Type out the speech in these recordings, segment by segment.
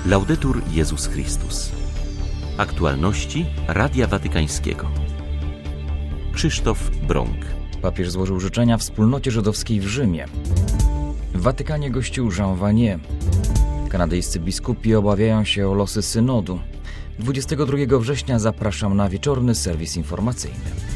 Laudetur Jezus Chrystus. Aktualności Radia Watykańskiego. Krzysztof Brąk. Papież złożył życzenia wspólnocie żydowskiej w Rzymie. W Watykanie gościł Jean Vanier. Kanadyjscy biskupi obawiają się o losy synodu. 22 września zapraszam na wieczorny serwis informacyjny.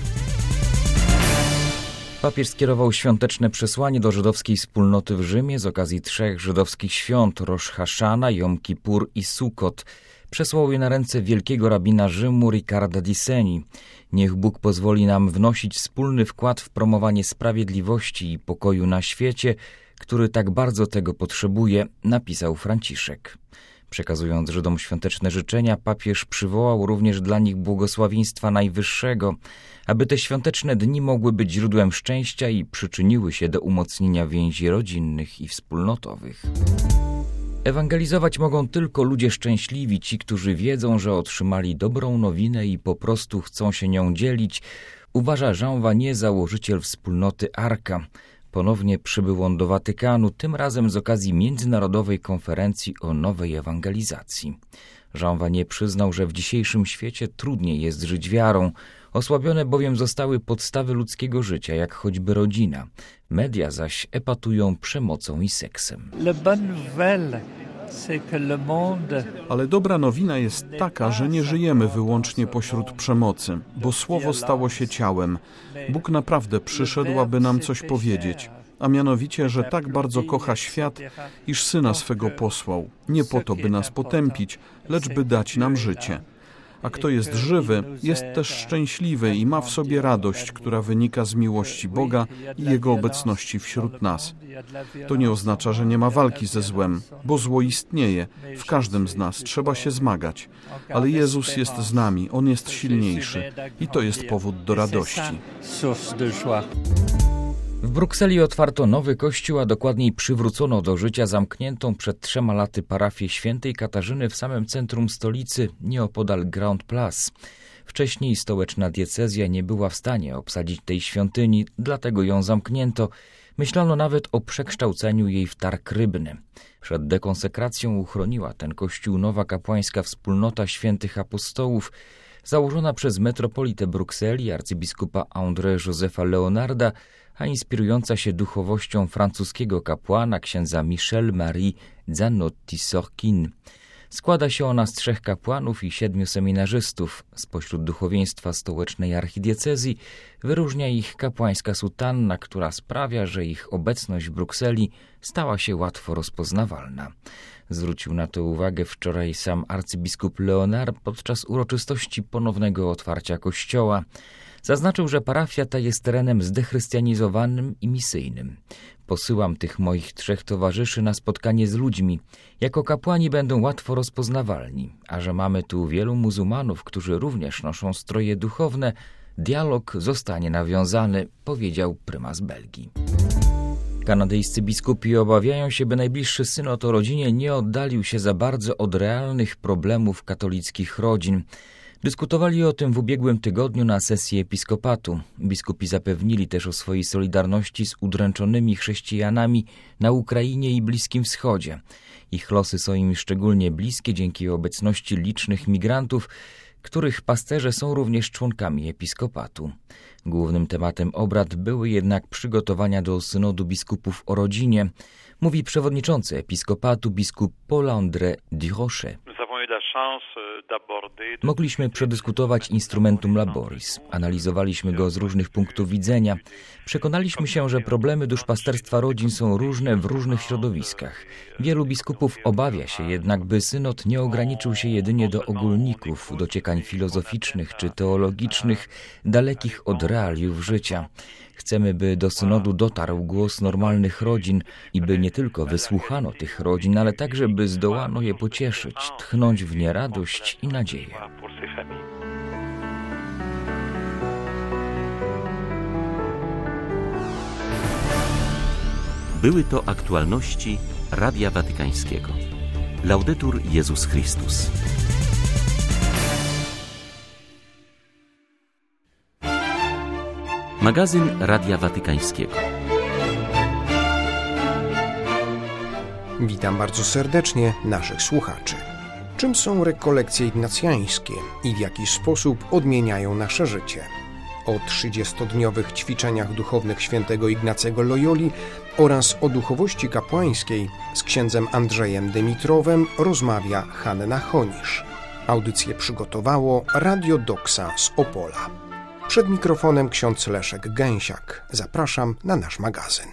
Papież skierował świąteczne przesłanie do żydowskiej wspólnoty w Rzymie z okazji 3 żydowskich świąt Rosh Hashana, Jom Kippur i Sukkot. Przesłał je na ręce wielkiego rabina Rzymu Riccarda di Seni. Niech Bóg pozwoli nam wnosić wspólny wkład w promowanie sprawiedliwości i pokoju na świecie, który tak bardzo tego potrzebuje, napisał Franciszek. Przekazując Żydom świąteczne życzenia, papież przywołał również dla nich błogosławieństwa Najwyższego, aby te świąteczne dni mogły być źródłem szczęścia i przyczyniły się do umocnienia więzi rodzinnych i wspólnotowych. Ewangelizować mogą tylko ludzie szczęśliwi, ci, którzy wiedzą, że otrzymali dobrą nowinę i po prostu chcą się nią dzielić, uważa Jean Vanier, założyciel wspólnoty Arka. Ponownie przybył on do Watykanu, tym razem z okazji Międzynarodowej Konferencji o Nowej Ewangelizacji. Jean Vanier przyznał, że w dzisiejszym świecie trudniej jest żyć wiarą, osłabione bowiem zostały podstawy ludzkiego życia, jak choćby rodzina. Media zaś epatują przemocą i seksem. Ale dobra nowina jest taka, że nie żyjemy wyłącznie pośród przemocy, bo Słowo stało się ciałem. Bóg naprawdę przyszedł, aby nam coś powiedzieć, a mianowicie, że tak bardzo kocha świat, iż Syna swego posłał, nie po to, by nas potępić, lecz by dać nam życie. A kto jest żywy, jest też szczęśliwy i ma w sobie radość, która wynika z miłości Boga i Jego obecności wśród nas. To nie oznacza, że nie ma walki ze złem, bo zło istnieje. W każdym z nas trzeba się zmagać. Ale Jezus jest z nami, On jest silniejszy i to jest powód do radości. W Brukseli otwarto nowy kościół, a dokładniej przywrócono do życia zamkniętą przed 3 laty parafię Świętej Katarzyny w samym centrum stolicy, nieopodal Grand Place. Wcześniej stołeczna diecezja nie była w stanie obsadzić tej świątyni, dlatego ją zamknięto. Myślano nawet o przekształceniu jej w targ rybny. Przed dekonsekracją uchroniła ten kościół nowa kapłańska wspólnota świętych apostołów, założona przez metropolitę Brukseli, arcybiskupa André Józefa Leonarda, a inspirująca się duchowością francuskiego kapłana księdza Michel-Marie Zanotti-Sorkin. Składa się ona z 3 kapłanów i 7 seminarzystów. Spośród duchowieństwa stołecznej archidiecezji wyróżnia ich kapłańska sutanna, która sprawia, że ich obecność w Brukseli stała się łatwo rozpoznawalna. Zwrócił na to uwagę wczoraj sam arcybiskup Leonard podczas uroczystości ponownego otwarcia kościoła. Zaznaczył, że parafia ta jest terenem zdechrystianizowanym i misyjnym. Posyłam tych moich 3 towarzyszy na spotkanie z ludźmi. Jako kapłani będą łatwo rozpoznawalni, a że mamy tu wielu muzułmanów, którzy również noszą stroje duchowne, dialog zostanie nawiązany, powiedział prymas Belgii. Kanadyjscy biskupi obawiają się, by najbliższy synod o rodzinie nie oddalił się za bardzo od realnych problemów katolickich rodzin. Dyskutowali o tym w ubiegłym tygodniu na sesji episkopatu. Biskupi zapewnili też o swojej solidarności z udręczonymi chrześcijanami na Ukrainie i Bliskim Wschodzie. Ich losy są im szczególnie bliskie dzięki obecności licznych migrantów, których pasterze są również członkami episkopatu. Głównym tematem obrad były jednak przygotowania do synodu biskupów o rodzinie, mówi przewodniczący episkopatu biskup Paul-André Durocher. Mogliśmy przedyskutować instrumentum laboris. Analizowaliśmy go z różnych punktów widzenia. Przekonaliśmy się, że problemy duszpasterstwa rodzin są różne w różnych środowiskach. Wielu biskupów obawia się jednak, by synod nie ograniczył się jedynie do ogólników, dociekań filozoficznych czy teologicznych, dalekich od realiów życia. Chcemy, by do synodu dotarł głos normalnych rodzin i by nie tylko wysłuchano tych rodzin, ale także by zdołano je pocieszyć, tchnąć w nie radość i nadzieję. Były to aktualności Radia Watykańskiego. Laudetur Jezus Chrystus. Magazyn Radia Watykańskiego. Witam bardzo serdecznie naszych słuchaczy. Czym są rekolekcje ignacjańskie i w jaki sposób odmieniają nasze życie? O 30-dniowych ćwiczeniach duchownych świętego Ignacego Loyoli oraz o duchowości kapłańskiej z księdzem Andrzejem Dymitrowem rozmawia Hanna Honisz. Audycję przygotowało Radio Doksa z Opola. Przed mikrofonem ksiądz Leszek Gęsiak. Zapraszam na nasz magazyn.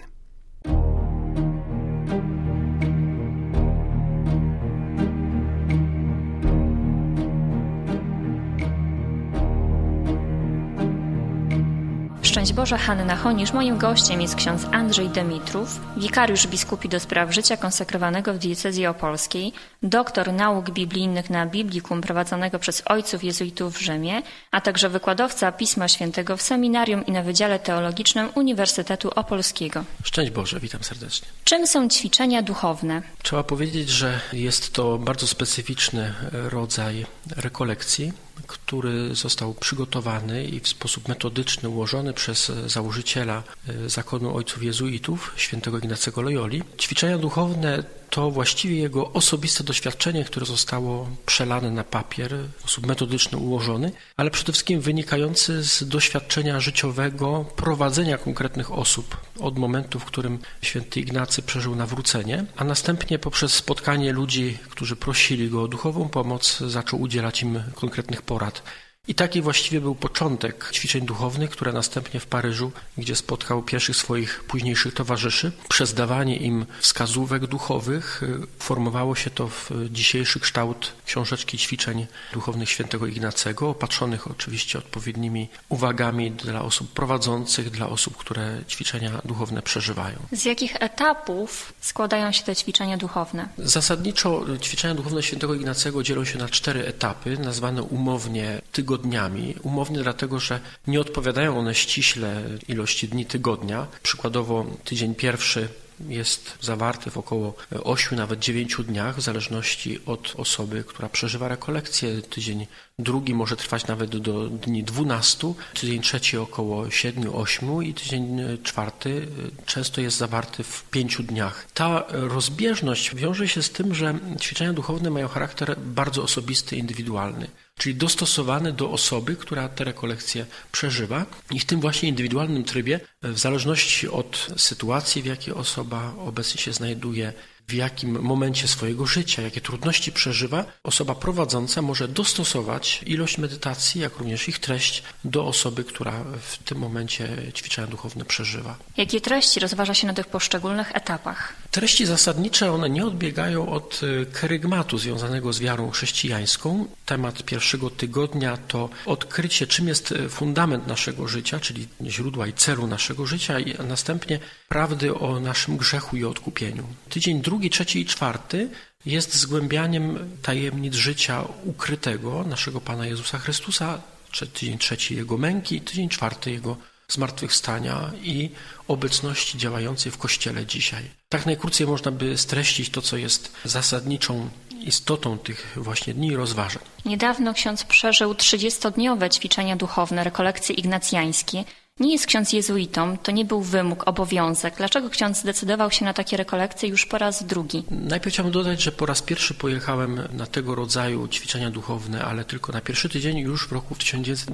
Szczęść Boże, Hanna Honisz. Moim gościem jest ksiądz Andrzej Dymitrów, wikariusz biskupi do spraw życia konsekrowanego w diecezji opolskiej, doktor nauk biblijnych na Biblikum prowadzonego przez ojców jezuitów w Rzymie, a także wykładowca Pisma Świętego w seminarium i na Wydziale Teologicznym Uniwersytetu Opolskiego. Szczęść Boże, witam serdecznie. Czym są ćwiczenia duchowne? Trzeba powiedzieć, że jest to bardzo specyficzny rodzaj rekolekcji, który został przygotowany i w sposób metodyczny ułożony przez założyciela zakonu ojców jezuitów, świętego Ignacego Loyoli. Ćwiczenia duchowne to właściwie jego osobiste doświadczenie, które zostało przelane na papier, w sposób metodyczny ułożony, ale przede wszystkim wynikający z doświadczenia życiowego prowadzenia konkretnych osób od momentu, w którym święty Ignacy przeżył nawrócenie, a następnie poprzez spotkanie ludzi, którzy prosili go o duchową pomoc, zaczął udzielać im konkretnych porad. I taki właściwie był początek ćwiczeń duchownych, które następnie w Paryżu, gdzie spotkał pierwszych swoich późniejszych towarzyszy, przez dawanie im wskazówek duchowych formowało się to w dzisiejszy kształt książeczki ćwiczeń duchownych świętego Ignacego, opatrzonych oczywiście odpowiednimi uwagami dla osób prowadzących, dla osób, które ćwiczenia duchowne przeżywają. Z jakich etapów składają się te ćwiczenia duchowne? Zasadniczo ćwiczenia duchowne świętego Ignacego dzielą się na 4 etapy, nazwane umownie tygodniami. Umownie dlatego, że nie odpowiadają one ściśle ilości dni tygodnia. Przykładowo tydzień pierwszy jest zawarty w około 8, nawet 9 dniach, w zależności od osoby, która przeżywa rekolekcję. Tydzień drugi może trwać nawet do dni 12, tydzień trzeci około 7, 8 i tydzień czwarty często jest zawarty w 5 dniach. Ta rozbieżność wiąże się z tym, że ćwiczenia duchowne mają charakter bardzo osobisty, indywidualny, czyli dostosowany do osoby, która te rekolekcje przeżywa i w tym właśnie indywidualnym trybie, w zależności od sytuacji, w jakiej osoba obecnie się znajduje, w jakim momencie swojego życia, jakie trudności przeżywa, osoba prowadząca może dostosować ilość medytacji, jak również ich treść do osoby, która w tym momencie ćwiczenia duchowne przeżywa. Jakie treści rozważa się na tych poszczególnych etapach? Treści zasadnicze, one nie odbiegają od kerygmatu związanego z wiarą chrześcijańską. Temat pierwszego tygodnia to odkrycie, czym jest fundament naszego życia, czyli źródła i celu naszego życia, a następnie prawdy o naszym grzechu i odkupieniu. Tydzień drugi, trzeci i czwarty jest zgłębianiem tajemnic życia ukrytego naszego Pana Jezusa Chrystusa, tydzień trzeci Jego męki, tydzień czwarty Jego zmartwychwstania i obecności działającej w Kościele dzisiaj. Tak najkrócej można by streścić to, co jest zasadniczą istotą tych właśnie dni i rozważań. Niedawno ksiądz przeżył 30-dniowe ćwiczenia duchowne, rekolekcje ignacjańskie. Nie jest ksiądz jezuitą, to nie był wymóg, obowiązek. Dlaczego ksiądz zdecydował się na takie rekolekcje już po raz drugi? Najpierw chciałbym dodać, że po raz pierwszy pojechałem na tego rodzaju ćwiczenia duchowne, ale tylko na pierwszy tydzień już w roku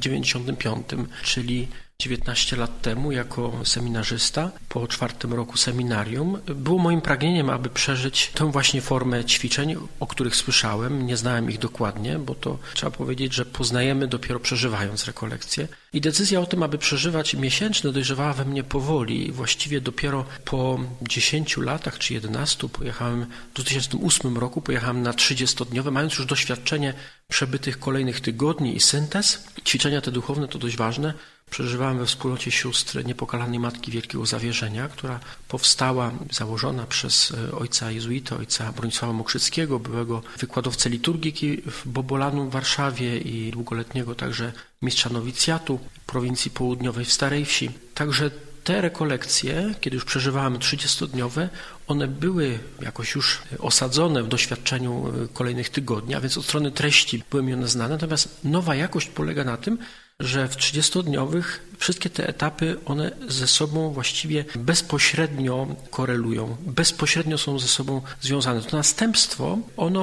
1995, czyli 19 lat temu jako seminarzysta, po 4. roku seminarium. Było moim pragnieniem, aby przeżyć tę właśnie formę ćwiczeń, o których słyszałem. Nie znałem ich dokładnie, bo to trzeba powiedzieć, że poznajemy dopiero przeżywając rekolekcje. I decyzja o tym, aby przeżywać miesięczne, dojrzewała we mnie powoli. Właściwie dopiero po 10 latach czy 11 pojechałem, w 2008 roku pojechałem na 30-dniowe, mając już doświadczenie przebytych kolejnych tygodni i syntez. Ćwiczenia te duchowne to dość ważne. Przeżywałem we wspólnocie sióstr Niepokalanej Matki Wielkiego Zawierzenia, która powstała, założona przez ojca jezuita, ojca Bronisława Mokrzyckiego, byłego wykładowcę liturgiki w Bobolanum w Warszawie i długoletniego także mistrza nowicjatu prowincji południowej w Starej Wsi. Także te rekolekcje, kiedy już przeżywałem 30-dniowe, one były jakoś już osadzone w doświadczeniu kolejnych tygodni, a więc od strony treści były mi one znane. Natomiast nowa jakość polega na tym, że w 30-dniowych wszystkie te etapy, one ze sobą właściwie bezpośrednio korelują, bezpośrednio są ze sobą związane. To następstwo, ono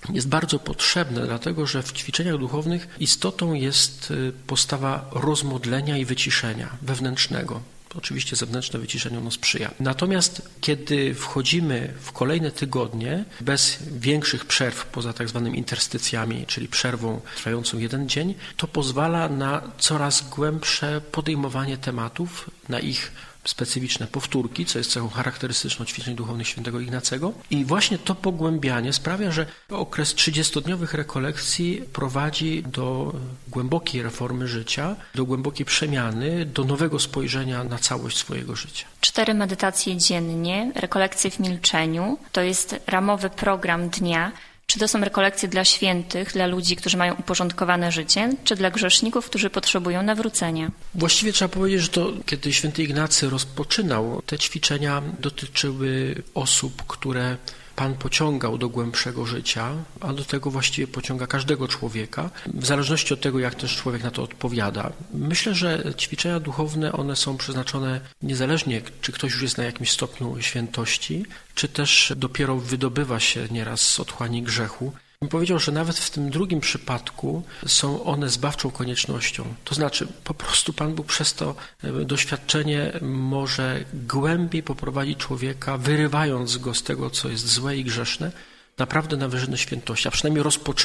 jest bardzo potrzebne, dlatego że w ćwiczeniach duchownych istotą jest postawa rozmodlenia i wyciszenia wewnętrznego. Oczywiście zewnętrzne wyciszenie ono sprzyja. Natomiast kiedy wchodzimy w kolejne tygodnie bez większych przerw poza tak zwanymi interstycjami, czyli przerwą trwającą 1 dzień, to pozwala na coraz głębsze podejmowanie tematów, na ich specyficzne powtórki, co jest cechą charakterystyczną ćwiczeń duchownych świętego Ignacego. I właśnie to pogłębianie sprawia, że okres 30-dniowych rekolekcji prowadzi do głębokiej reformy życia, do głębokiej przemiany, do nowego spojrzenia na całość swojego życia. 4 medytacje dziennie, rekolekcje w milczeniu, to jest ramowy program dnia. Czy to są rekolekcje dla świętych, dla ludzi, którzy mają uporządkowane życie, czy dla grzeszników, którzy potrzebują nawrócenia? Właściwie trzeba powiedzieć, że to, kiedy święty Ignacy rozpoczynał, te ćwiczenia dotyczyły osób, które Pan pociągał do głębszego życia, a do tego właściwie pociąga każdego człowieka, w zależności od tego, jak też człowiek na to odpowiada. Myślę, że ćwiczenia duchowne, one są przeznaczone niezależnie, czy ktoś już jest na jakimś stopniu świętości, czy też dopiero wydobywa się nieraz z otchłani grzechu. Bym powiedział, że nawet w tym drugim przypadku są one zbawczą koniecznością. To znaczy, po prostu Pan Bóg przez to doświadczenie może głębiej poprowadzić człowieka, wyrywając go z tego, co jest złe i grzeszne, naprawdę na wyżyny świętości, a przynajmniej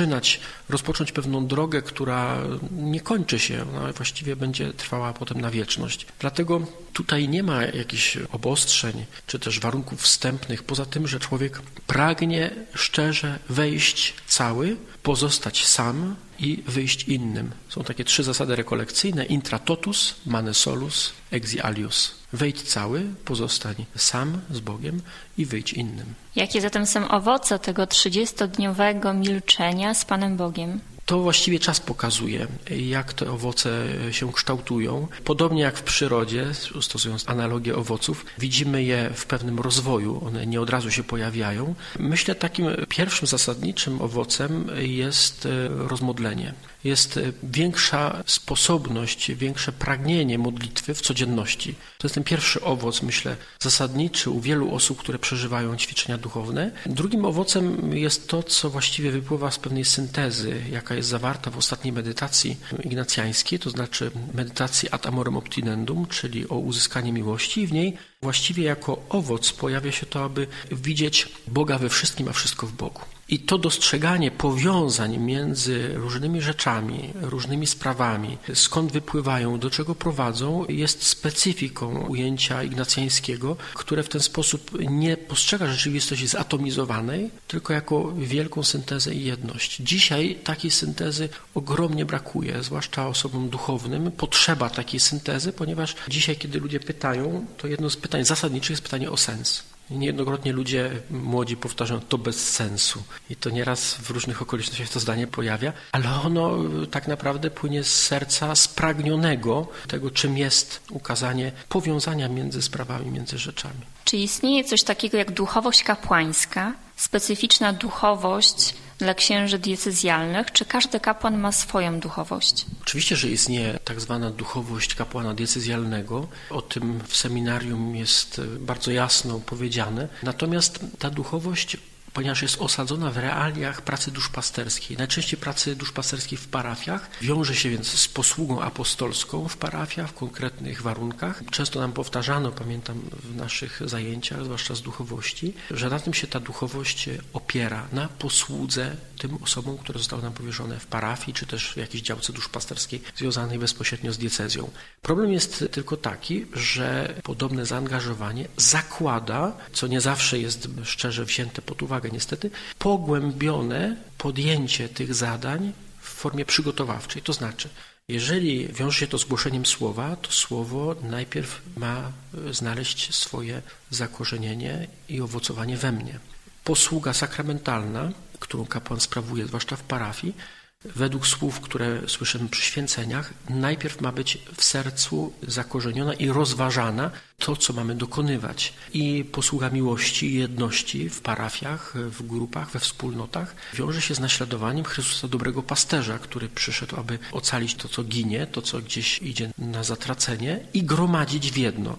rozpocząć pewną drogę, która nie kończy się, ona właściwie będzie trwała potem na wieczność. Dlatego tutaj nie ma jakichś obostrzeń, czy też warunków wstępnych, poza tym, że człowiek pragnie szczerze wejść cały, pozostać sam i wyjść innym. Są takie 3 zasady rekolekcyjne: intra totus, mane solus, exi alius. Wejdź cały, pozostań sam z Bogiem i wyjdź innym. Jakie zatem są owoce tego 30-dniowego milczenia z Panem Bogiem? To właściwie czas pokazuje, jak te owoce się kształtują. Podobnie jak w przyrodzie, stosując analogię owoców, widzimy je w pewnym rozwoju, one nie od razu się pojawiają. Myślę, takim pierwszym zasadniczym owocem jest rozmodlenie. Jest większa sposobność, większe pragnienie modlitwy w codzienności. To jest ten pierwszy owoc, myślę, zasadniczy u wielu osób, które przeżywają ćwiczenia duchowne. Drugim owocem jest to, co właściwie wypływa z pewnej syntezy, jaka jest zawarta w ostatniej medytacji ignacjańskiej, to znaczy medytacji ad amorem obtinendum, czyli o uzyskanie miłości. I w niej właściwie jako owoc pojawia się to, aby widzieć Boga we wszystkim, a wszystko w Bogu. I to dostrzeganie powiązań między różnymi rzeczami, różnymi sprawami, skąd wypływają, do czego prowadzą, jest specyfiką ujęcia ignacjańskiego, które w ten sposób nie postrzega rzeczywistości zatomizowanej, tylko jako wielką syntezę i jedność. Dzisiaj takiej syntezy ogromnie brakuje, zwłaszcza osobom duchownym. Potrzeba takiej syntezy, ponieważ dzisiaj, kiedy ludzie pytają, to jedno z pytań zasadniczych jest pytanie o sens. Niejednokrotnie ludzie młodzi powtarzają, to bez sensu. I to nieraz w różnych okolicznościach to zdanie pojawia, ale ono tak naprawdę płynie z serca spragnionego tego, czym jest ukazanie powiązania między sprawami, między rzeczami. Czy istnieje coś takiego jak duchowość kapłańska, specyficzna duchowość dla księży diecezjalnych? Czy każdy kapłan ma swoją duchowość? Oczywiście, że istnieje tak zwana duchowość kapłana diecezjalnego. O tym w seminarium jest bardzo jasno powiedziane. Natomiast ta duchowość, ponieważ jest osadzona w realiach pracy duszpasterskiej, najczęściej pracy duszpasterskiej w parafiach, wiąże się więc z posługą apostolską w parafiach, w konkretnych warunkach. Często nam powtarzano, pamiętam w naszych zajęciach, zwłaszcza z duchowości, że na tym się ta duchowość opiera, na posłudze tym osobom, które zostały nam powierzone w parafii, czy też w jakiejś działce duszpasterskiej związanej bezpośrednio z diecezją. Problem jest tylko taki, że podobne zaangażowanie zakłada, co nie zawsze jest szczerze wzięte pod uwagę, niestety, pogłębione podjęcie tych zadań w formie przygotowawczej. To znaczy, jeżeli wiąże się to z głoszeniem słowa, to słowo najpierw ma znaleźć swoje zakorzenienie i owocowanie we mnie. Posługa sakramentalna, którą kapłan sprawuje, zwłaszcza w parafii, według słów, które słyszymy przy święceniach, najpierw ma być w sercu zakorzeniona i rozważana to, co mamy dokonywać. I posługa miłości i jedności w parafiach, w grupach, we wspólnotach wiąże się z naśladowaniem Chrystusa dobrego pasterza, który przyszedł, aby ocalić to, co ginie, to, co gdzieś idzie na zatracenie i gromadzić w jedno.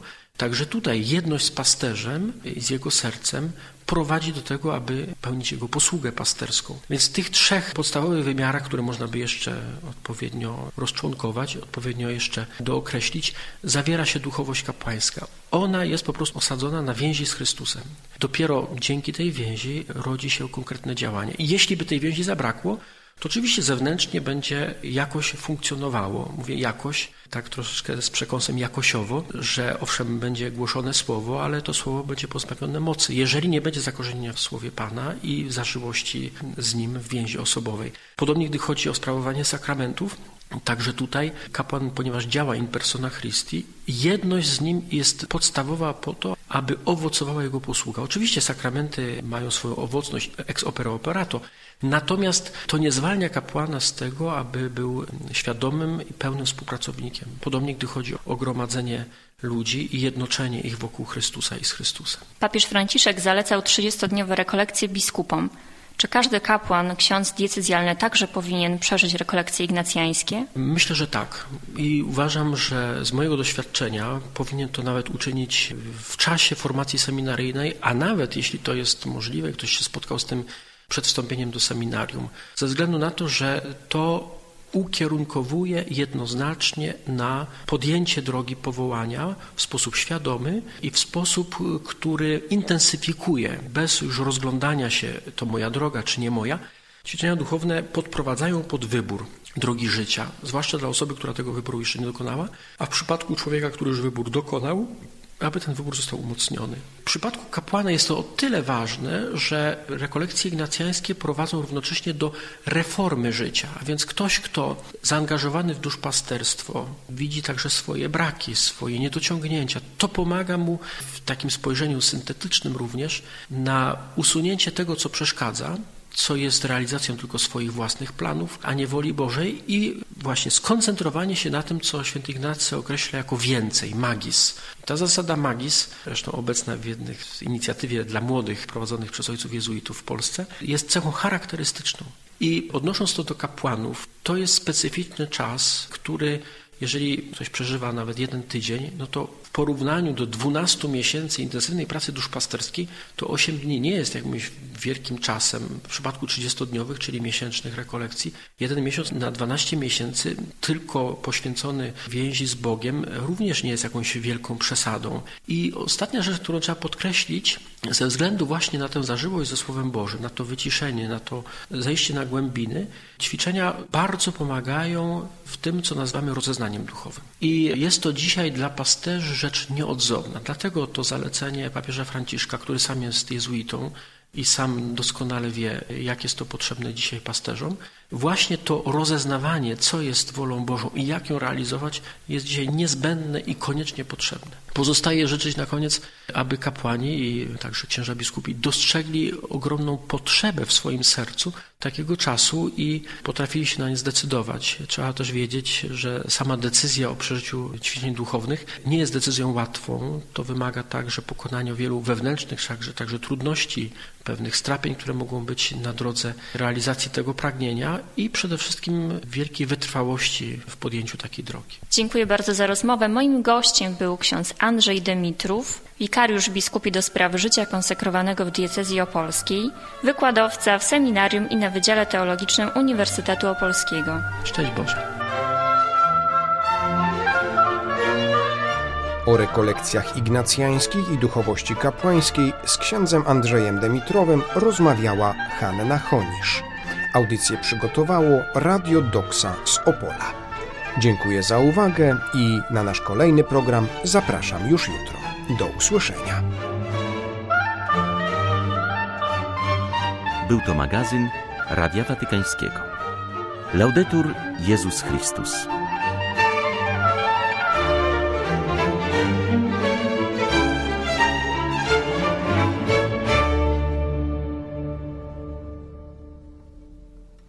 Także tutaj jedność z pasterzem i z jego sercem prowadzi do tego, aby pełnić jego posługę pasterską. Więc w tych trzech podstawowych wymiarach, które można by jeszcze odpowiednio rozczłonkować, odpowiednio jeszcze dookreślić, zawiera się duchowość kapłańska. Ona jest po prostu osadzona na więzi z Chrystusem. Dopiero dzięki tej więzi rodzi się konkretne działanie. I jeśli by tej więzi zabrakło, to oczywiście zewnętrznie będzie jakoś funkcjonowało. Mówię jakoś, tak troszeczkę z przekąsem jakościowo, że owszem będzie głoszone słowo, ale to słowo będzie pozbawione mocy, jeżeli nie będzie zakorzenienia w słowie Pana i w zażyłości z Nim w więzi osobowej. Podobnie gdy chodzi o sprawowanie sakramentów, także tutaj kapłan, ponieważ działa in persona Christi, jedność z Nim jest podstawowa po to, aby owocowała Jego posługa. Oczywiście sakramenty mają swoją owocność ex opere operato, natomiast to nie zwalnia kapłana z tego, aby był świadomym i pełnym współpracownikiem. Podobnie gdy chodzi o gromadzenie ludzi i jednoczenie ich wokół Chrystusa i z Chrystusem. Papież Franciszek zalecał 30-dniowe rekolekcje biskupom. Czy każdy kapłan, ksiądz diecezjalny także powinien przeżyć rekolekcje ignacjańskie? Myślę, że tak. I uważam, że z mojego doświadczenia powinien to nawet uczynić w czasie formacji seminaryjnej, a nawet jeśli to jest możliwe, ktoś się spotkał z tym przed wstąpieniem do seminarium. Ze względu na to, że to ukierunkowuje jednoznacznie na podjęcie drogi powołania w sposób świadomy i w sposób, który intensyfikuje, bez już rozglądania się, to moja droga czy nie moja. Ćwiczenia duchowne podprowadzają pod wybór drogi życia, zwłaszcza dla osoby, która tego wyboru jeszcze nie dokonała, a w przypadku człowieka, który już wybór dokonał, aby ten wybór został umocniony. W przypadku kapłana jest to o tyle ważne, że rekolekcje ignacjańskie prowadzą równocześnie do reformy życia. A więc ktoś, kto zaangażowany w duszpasterstwo widzi także swoje braki, swoje niedociągnięcia, to pomaga mu w takim spojrzeniu syntetycznym również na usunięcie tego, co przeszkadza, co jest realizacją tylko swoich własnych planów, a nie woli Bożej i właśnie skoncentrowanie się na tym, co święty Ignacy określa jako więcej, magis. Ta zasada magis, zresztą obecna w inicjatywie dla młodych prowadzonych przez ojców jezuitów w Polsce, jest cechą charakterystyczną. I odnosząc to do kapłanów, to jest specyficzny czas, który jeżeli ktoś przeżywa nawet 1 tydzień, no to w porównaniu do 12 miesięcy intensywnej pracy duszpasterskiej, to 8 dni nie jest jakimś wielkim czasem. W przypadku 30-dniowych, czyli miesięcznych rekolekcji, 1 miesiąc na 12 miesięcy tylko poświęcony więzi z Bogiem również nie jest jakąś wielką przesadą. I ostatnia rzecz, którą trzeba podkreślić, ze względu właśnie na tę zażyłość ze Słowem Bożym, na to wyciszenie, na to zejście na głębiny, ćwiczenia bardzo pomagają w tym, co nazywamy rozeznaniem duchowym. I jest to dzisiaj dla pasterzy rzecz nieodzowna. Dlatego to zalecenie papieża Franciszka, który sam jest jezuitą i sam doskonale wie, jak jest to potrzebne dzisiaj pasterzom, właśnie to rozeznawanie, co jest wolą Bożą i jak ją realizować, jest dzisiaj niezbędne i koniecznie potrzebne. Pozostaje życzyć na koniec, aby kapłani i także księża biskupi dostrzegli ogromną potrzebę w swoim sercu takiego czasu i potrafili się na nie zdecydować. Trzeba też wiedzieć, że sama decyzja o przeżyciu ćwiczeń duchownych nie jest decyzją łatwą. To wymaga także pokonania wielu wewnętrznych, także trudności, pewnych strapień, które mogą być na drodze realizacji tego pragnienia i przede wszystkim wielkiej wytrwałości w podjęciu takiej drogi. Dziękuję bardzo za rozmowę. Moim gościem był ksiądz Andrzej Dymitrów, wikariusz biskupi do spraw życia konsekrowanego w diecezji opolskiej, wykładowca w seminarium i na Wydziale Teologicznym Uniwersytetu Opolskiego. Szczęść Boże. O rekolekcjach ignacjańskich i duchowości kapłańskiej z księdzem Andrzejem Dymitrowem rozmawiała Hanna Honisz. Audycję przygotowało Radio Doksa z Opola. Dziękuję za uwagę i na nasz kolejny program zapraszam już jutro. Do usłyszenia. Był to magazyn Radia Watykańskiego. Laudetur Jezus Chrystus.